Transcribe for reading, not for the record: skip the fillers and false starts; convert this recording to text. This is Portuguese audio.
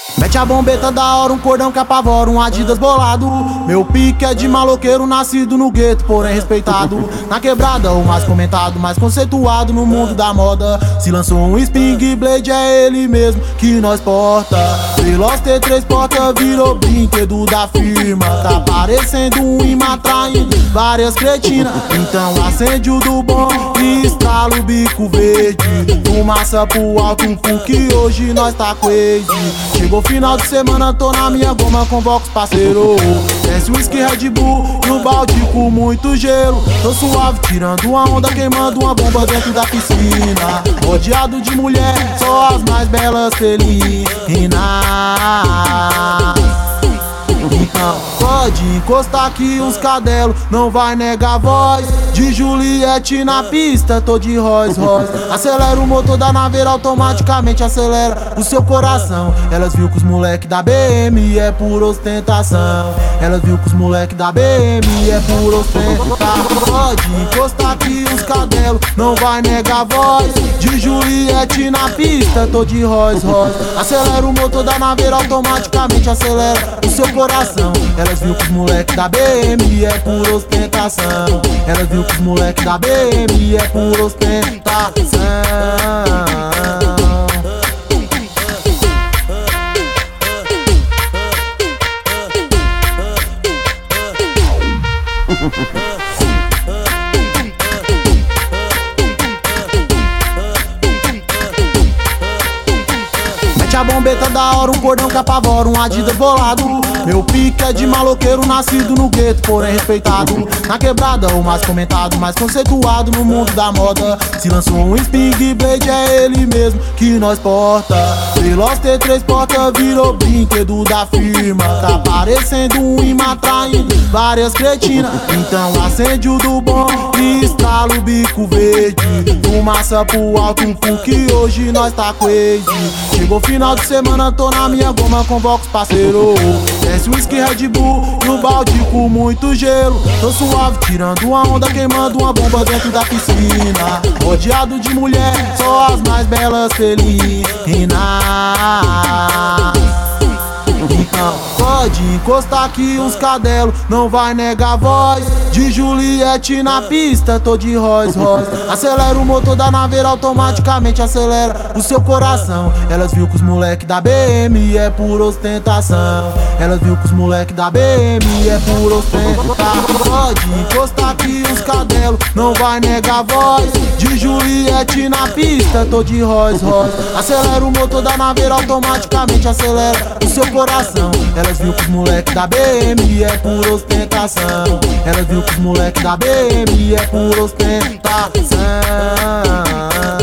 Mete a bombeta da hora, um cordão que apavora, um Adidas bolado. Meu pique é de maloqueiro, nascido no gueto, porém respeitado. Na quebrada, o mais comentado, mais conceituado no mundo da moda. Se lançou um Spring Blade, é ele mesmo que nós porta. Veloz T3 porta, virou brinquedo da firma. Tá parecendo um imã traindo várias cretinas. Então acende o do bom e estrala o bico verde. Fumaça pro alto, porque hoje nós tá crazy. Chegou final de semana, tô na minha goma, convoco os parceiro. Desce um whisky Red Bull no balde com muito gelo. Tô suave, tirando uma onda, queimando uma bomba dentro da piscina. Rodeado de mulher, só as mais belas felinas. Então pode encostar aqui uns cadelos, não vai negar a voz de Juliette na pista, tô de Rolls Royce. Acelera o motor da naveira, automaticamente acelera o seu coração. Elas viu que os moleque da BM é por ostentação. Elas viu que os moleque da BM é por ostentação. Pode encostar aqui uns cadelos, não vai negar a voz de Juliette na pista, tô de Rolls Royce. Acelera o motor da naveira, automaticamente acelera o seu coração. Elas viu que os moleque da BM é por ostentação. Elas viu que os moleque da BM é por ostentação. Mete a bombeta da hora, um cordão que apavora, um Adidas bolado. Meu pique é de maloqueiro, nascido no gueto, porém respeitado. Na quebrada, o mais comentado, mais conceituado no mundo da moda. Se lançou um Spring Blade, é ele mesmo que nós porta. Veloz T3 porta, virou brinquedo da firma. Tá parecendo um imã traindo várias cretinas. Então acende o do bom e estrala o bico verde. Fumaça pro alto, porque hoje nós tá crazy. Chegou final de semana, tô na minha goma, convoco os parceiro. Desce um whisky Red Bull no balde com muito gelo. Tô suave, tirando uma onda, queimando uma bomba dentro da piscina. Rodeado de mulher, só as mais belas felinas. Então pode encostar aqui uns cadelos, não vai negar a voz de Juliette na pista, tô de Rolls Royce. Acelera o motor da naveira, automaticamente acelera o seu coração. Elas viu que os moleque da BM é por ostentação. Elas viu que os moleque da BM é por ostentação. Pode encostar aqui uns cadelos, não vai negar a voz de Juliette na pista, tô de Rolls Royce. Acelera o motor da naveira, automaticamente acelera o seu coração. Elas viu que os moleque da BM é por ostentação. Elas viu que os moleque da BM é por ostentação.